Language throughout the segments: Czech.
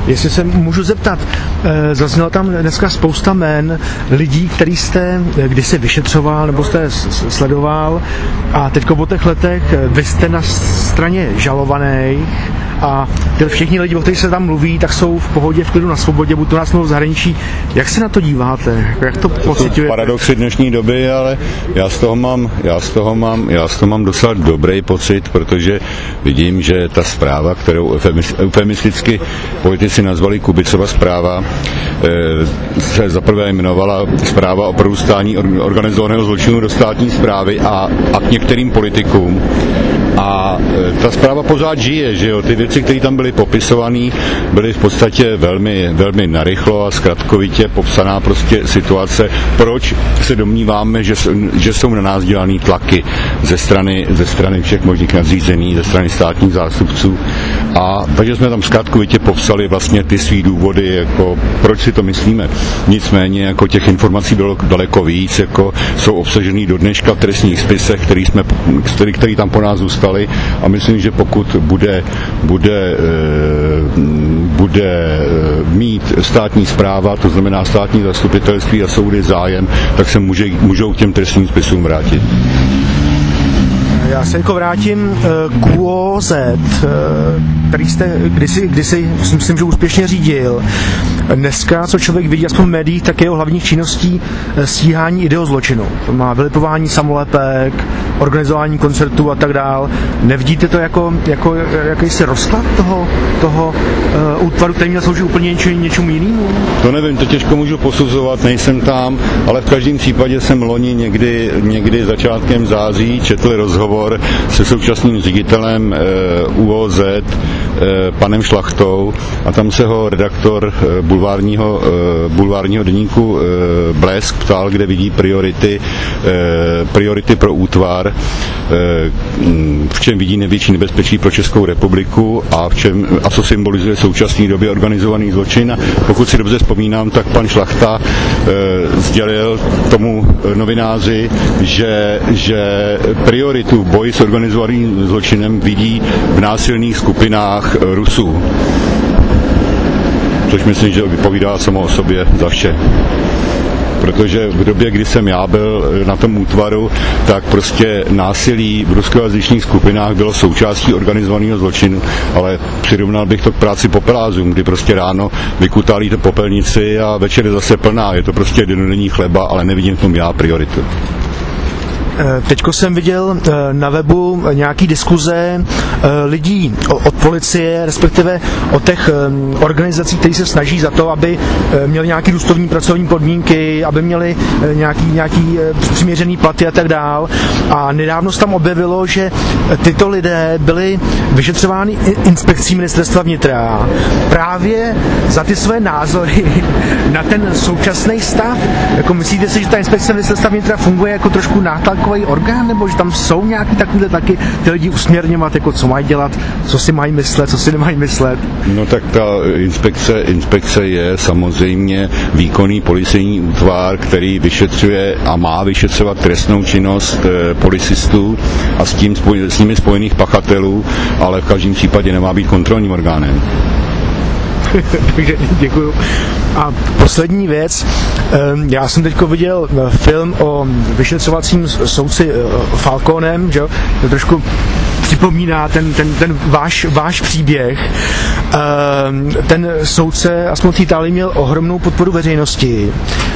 Jestli se můžu zeptat, zazněla tam dneska spousta jmen lidí, který jste kdysi vyšetřoval nebo jste sledoval a teďko po těch letech vy jste na straně žalovaných a všichni lidi, o kterých se tam mluví, tak jsou v pohodě, v klidu, na svobodě, buď to nás v zahraničí. Jak se na to díváte? Jak to pociťujete? Paradoxy dnešní doby, ale já z toho mám docela dobrý pocit, protože vidím, že ta zpráva, kterou eufemisticky politici nazvali Kubicova zpráva, se zaprvé jmenovala zpráva o prorůstání organizovaného zločinu do státní správy a k některým politikům. A ta zpráva pořád žije, že jo, ty věci, které tam byly popisované, byly v podstatě velmi, velmi narychlo a zkratkovitě popsaná prostě situace, proč se domníváme, že jsou na nás dělaný tlaky ze strany všech možných nadřízených, ze strany státních zástupců. A takže jsme tam zkratkovitě popsali vlastně ty svý důvody, jako proč si to myslíme. Nicméně jako těch informací bylo daleko víc, jako jsou obsažený do dneška v trestních spisech, který tam po nás zůstali, a myslím, že pokud bude mít státní správa, to znamená státní zastupitelství a soudy zájem, tak se můžou k těm trestním spisům vrátit. Já se jako vrátím k ÚOZ, který jste kdysi myslím, že úspěšně řídil. Dneska, co člověk vidí aspoň v médiích, tak jeho hlavních činností stíhání ideozločinu. To má vylipování samolepek, organizování koncertů a tak dál. Nevidíte to jako jakýsi rozklad toho útvaru, který měl sloužit úplně něčemu jinému? To nevím, to těžko můžu posuzovat, nejsem tam, ale v každém případě jsem loni někdy začátkem září četl rozhovor se současným ředitelem ÚOZ, panem Šlachtou, a tam se ho redaktor bulvárního deníku Blesk ptal, kde vidí priority pro útvar, v čem vidí největší nebezpečí pro Českou republiku a co symbolizuje v současné době organizovaný zločin. A pokud si dobře vzpomínám, tak pan Šlachta sdělil tomu novináři, že prioritu v boji s organizovaným zločinem vidí v násilných skupinách Rusů. Což myslím, že vypovídá samo o sobě za vše. Protože v době, kdy jsem já byl na tom útvaru, tak prostě násilí v ruskojazyčných skupinách bylo součástí organizovaného zločinu, ale přirovnal bych to k práci popelázům, kdy prostě ráno vykutálíte popelnici a večer je zase plná. Je to prostě dennodenní chleba, ale nevidím v tom já prioritu. Teďko jsem viděl na webu nějaký diskuze lidí od policie, respektive od těch organizací, které se snaží za to, aby měli nějaké důstojné pracovní podmínky, aby měli nějaký přiměřený platy a tak dál. A nedávno se tam objevilo, že tyto lidé byli vyšetřovány inspekcí ministerstva vnitra právě za ty své názory na ten současný stav. Jako myslíte si, že ta inspekce ministerstva vnitra funguje jako trošku nátlakový orgán, nebo že tam jsou nějaký takovýhle taky ty lidi usměrňovat, jako co mají dělat, co si mají myslet, co si nemají myslet? No tak ta inspekce je samozřejmě výkonný policejní útvar, který vyšetřuje a má vyšetřovat trestnou činnost policistů a s nimi spojených pachatelů, ale v každém případě nemá být kontrolním orgánem. Takže děkuju. A poslední věc, já jsem teďko viděl film o vyšetřovacím soudci Falconem, že? To trošku připomíná ten váš příběh. Ten soudce, aspoň v Itálii, měl ohromnou podporu veřejnosti.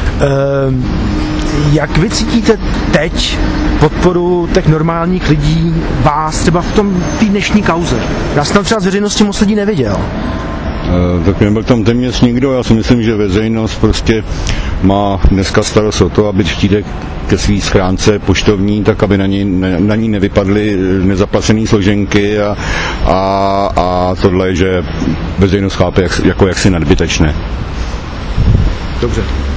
Jak vy cítíte teď podporu těch normálních lidí, vás třeba v té dnešní kauze? Já jsem tam třeba z veřejnosti moc lidí neviděl. Tak nebyl tam téměř nikdo. Já si myslím, že veřejnost prostě má dneska starost o to, aby přijde ke svý schránce poštovní, tak aby na ní nevypadly nezaplacené složenky a tohle, že veřejnost chápe jako jaksi nadbytečné. Dobře.